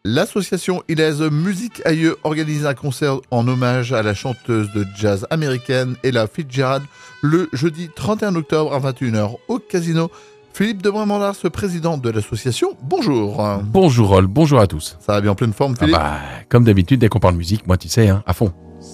L'association Ilaise Musique Aïeux organise un concert en hommage à la chanteuse de jazz américaine Ella Fitzgerald le jeudi 31 octobre à 21h au Casino. Philippe de Bramandars, président de l'association, bonjour. Bonjour Rol, bonjour à tous. Ça va bien en pleine forme, Philippe? Comme d'habitude, dès qu'on parle musique, moi tu sais, à fond.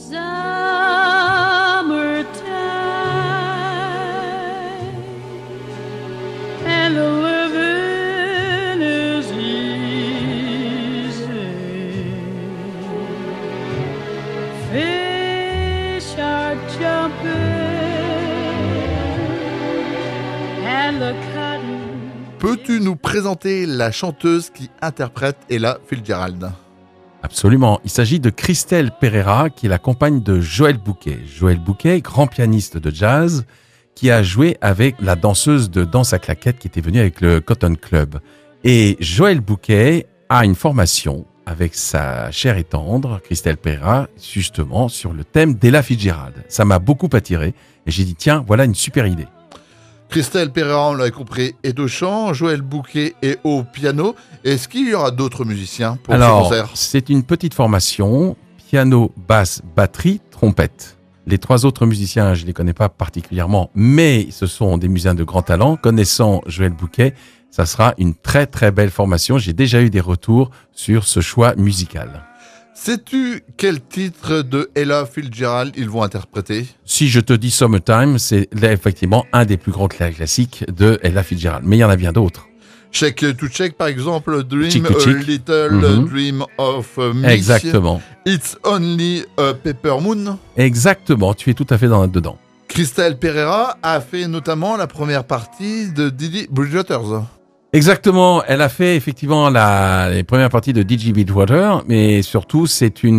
Peux-tu nous présenter la chanteuse qui interprète Ella Fitzgerald? Absolument. Il s'agit de Christelle Pereira, qui est la compagne de Joël Bouquet. Joël Bouquet, grand pianiste de jazz, qui a joué avec la danseuse de danse à claquettes qui était venue avec le Cotton Club. Et Joël Bouquet a une formation avec sa chère et tendre, Christelle Pereira, justement sur le thème d'Ella Fitzgerald. Ça m'a beaucoup attiré et j'ai dit tiens, voilà une super idée. Christelle Pereira, on l'a compris, est au chant, Joël Bouquet est au piano. Est-ce qu'il y aura d'autres musiciens pour ce concert? C'est une petite formation, piano, basse, batterie, trompette. Les trois autres musiciens, je ne les connais pas particulièrement, mais ce sont des musiciens de grand talent. Connaissant Joël Bouquet, ça sera une très très belle formation. J'ai déjà eu des retours sur ce choix musical. Sais-tu quel titre de Ella Fitzgerald ils vont interpréter? Si je te dis Summertime, c'est effectivement un des plus grands classiques de Ella Fitzgerald. Mais il y en a bien d'autres. Check to Check, par exemple, Dream Chick a to Chick. Little Dream of Me. Exactement. It's Only a Paper Moon. Exactement, tu es tout à fait dedans. Christelle Pereira a fait notamment la première partie de Didi Bridgewater. Exactement, elle a fait effectivement les premières parties de Didi Bridgewater, mais surtout c'est une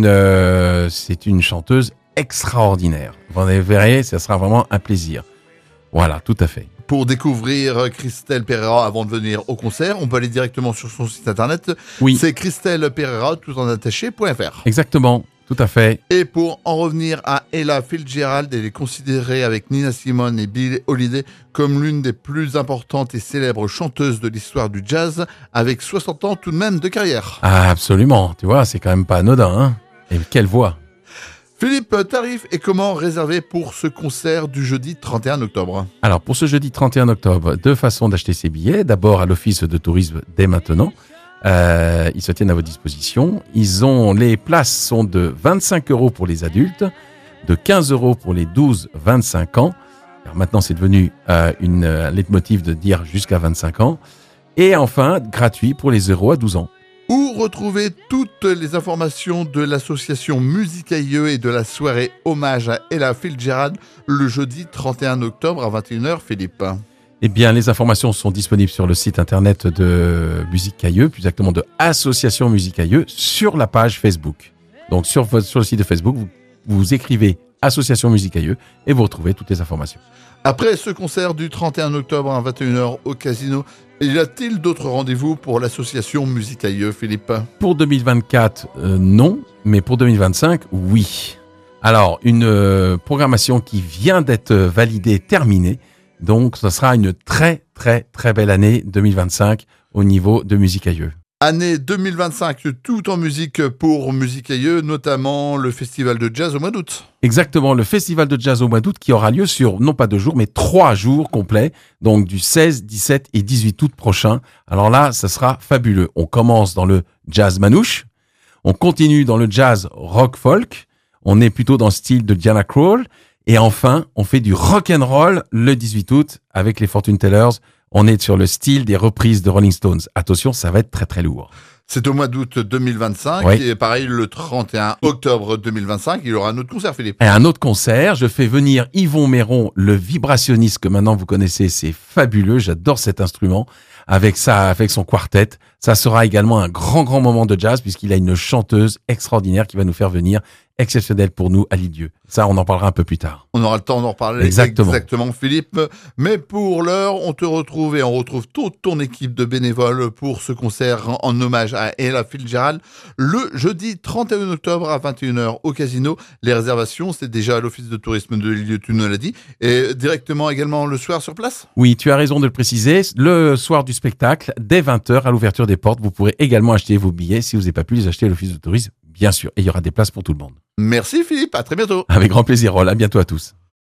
chanteuse extraordinaire. Vous verrez, ça sera vraiment un plaisir. Voilà, tout à fait. Pour découvrir Christelle Pereira avant de venir au concert, on peut aller directement sur son site internet. Oui. C'est christellepereira, tout en attaché.fr. Exactement, tout à fait. Et pour en revenir à Ella Fitzgerald, elle est considérée avec Nina Simone et Billie Holiday comme l'une des plus importantes et célèbres chanteuses de l'histoire du jazz, avec 60 ans tout de même de carrière. Ah, absolument, tu vois, c'est quand même pas anodin, hein. Et quelle voix. Philippe, tarif et comment réserver pour ce concert du jeudi 31 octobre? Alors, pour ce jeudi 31 octobre, deux façons d'acheter ses billets. D'abord, à l'Office de tourisme dès maintenant. Ils se tiennent à votre disposition. Les places sont de 25 € pour les adultes, de 15 € pour les 12-25 ans. Alors maintenant, c'est devenu un leitmotiv de dire jusqu'à 25 ans. Et enfin, gratuit pour les 0 à 12 ans. Où retrouver toutes les informations de l'association Musique Aïeux et de la soirée hommage à Ella Fitzgerald le jeudi 31 octobre à 21h, Philippe? Eh bien, les informations sont disponibles sur le site internet de Musique Aïeux, plus exactement de Association Musique Aïeux, sur la page Facebook. Donc, sur le site de Facebook, vous écrivez Association Musique Aïeux et vous retrouvez toutes les informations. Après ce concert du 31 octobre à 21h au Casino, y a-t-il d'autres rendez-vous pour l'association Musique Aïeux, Philippe? Pour 2024, non, mais pour 2025, oui. Alors, une programmation qui vient d'être validée, terminée. Donc, ce sera une très, très, très belle année 2025 au niveau de Musique Aïeux. Année 2025, tout en musique pour Musique Aïeux, notamment le festival de jazz au mois d'août. Exactement, le festival de jazz au mois d'août qui aura lieu sur, non pas 2 jours, mais 3 jours complets, donc du 16, 17 et 18 août prochain. Alors là, ça sera fabuleux. On commence dans le jazz manouche, on continue dans le jazz rock-folk, on est plutôt dans le style de Diana Krall, et enfin, on fait du rock'n'roll le 18 août avec les Fortune Tellers. On est sur le style des reprises de Rolling Stones. Attention, ça va être très très lourd. C'est au mois d'août 2025 oui. Et pareil, le 31 octobre 2025, il y aura un autre concert, Philippe. Et un autre concert, je fais venir Yvon Méron, le vibrationniste que maintenant vous connaissez, c'est fabuleux, j'adore cet instrument, avec son quartet. Ça sera également un grand moment de jazz puisqu'il a une chanteuse extraordinaire qui va nous faire venir exceptionnel pour nous à Lisieux. Ça, on en parlera un peu plus tard. On aura le temps d'en reparler exactement, Philippe. Mais pour l'heure, on te retrouve et on retrouve toute ton équipe de bénévoles pour ce concert en hommage à Ella Fitzgerald le jeudi 31 octobre à 21h au Casino. Les réservations, c'est déjà à l'Office de tourisme de Lisieux, tu nous l'as dit, et directement également le soir sur place. Oui, tu as raison de le préciser. Le soir du spectacle, dès 20h, à l'ouverture des portes, vous pourrez également acheter vos billets si vous n'avez pas pu les acheter à l'Office de tourisme, bien sûr. Et il y aura des places pour tout le monde. Merci Philippe, à très bientôt. Avec grand plaisir, Roll. À bientôt à tous.